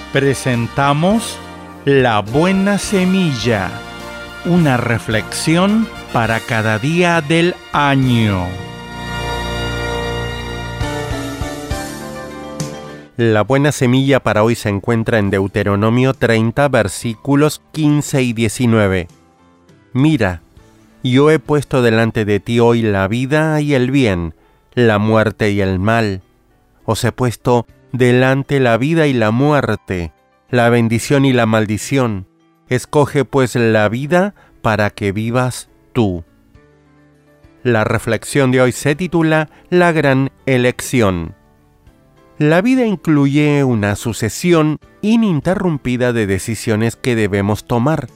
Presentamos La Buena Semilla, una reflexión para cada día del año. La buena semilla para hoy se encuentra en Deuteronomio 30, versículos 15 y 19. Mira, yo he puesto delante de ti hoy la vida y el bien, la muerte y el mal. Os he puesto delante la vida y la muerte, la bendición y la maldición. Escoge pues la vida para que vivas tú. La reflexión de hoy se titula La Gran Elección. La vida incluye una sucesión ininterrumpida de decisiones que debemos tomar.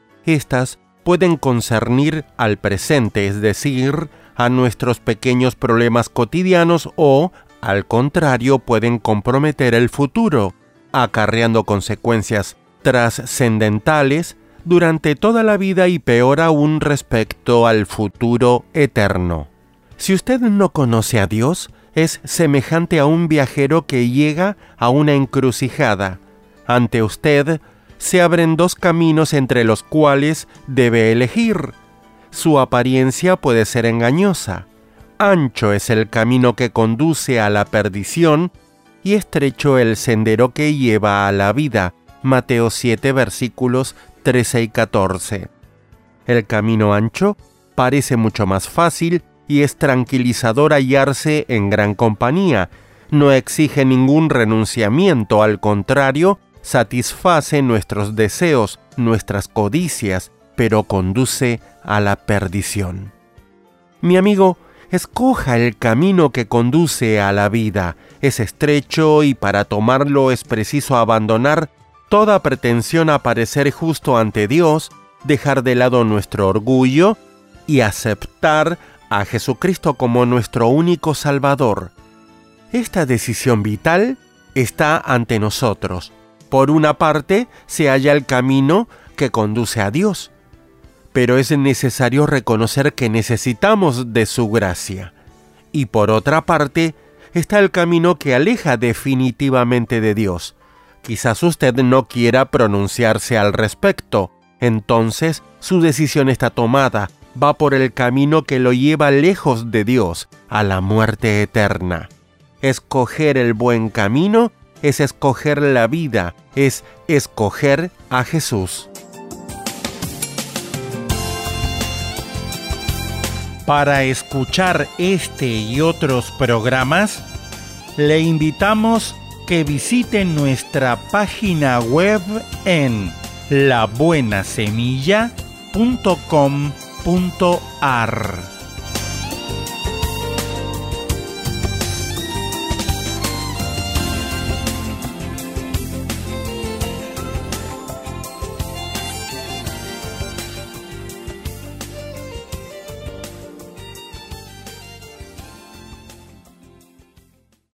Estas pueden concernir al presente, es decir, a nuestros pequeños problemas cotidianos o, al contrario, pueden comprometer el futuro, acarreando consecuencias trascendentales durante toda la vida y peor aún respecto al futuro eterno. Si usted no conoce a Dios, es semejante a un viajero que llega a una encrucijada. Ante usted se abren dos caminos entre los cuales debe elegir. Su apariencia puede ser engañosa. Ancho es el camino que conduce a la perdición y estrecho el sendero que lleva a la vida. Mateo 7, versículos 13 y 14. El camino ancho parece mucho más fácil y es tranquilizador hallarse en gran compañía. No exige ningún renunciamiento, al contrario, satisface nuestros deseos, nuestras codicias, pero conduce a la perdición. Mi amigo, escoja el camino que conduce a la vida. Es estrecho y para tomarlo es preciso abandonar toda pretensión a parecer justo ante Dios, dejar de lado nuestro orgullo y aceptar a Jesucristo como nuestro único Salvador. Esta decisión vital está ante nosotros. Por una parte, se halla el camino que conduce a Dios, pero es necesario reconocer que necesitamos de su gracia. Y por otra parte, está el camino que aleja definitivamente de Dios. Quizás usted no quiera pronunciarse al respecto, entonces su decisión está tomada. Va por el camino que lo lleva lejos de Dios, a la muerte eterna. Escoger el buen camino es escoger la vida, es escoger a Jesús. Para escuchar este y otros programas, le invitamos que visite nuestra página web en labuenasemilla.com.ar.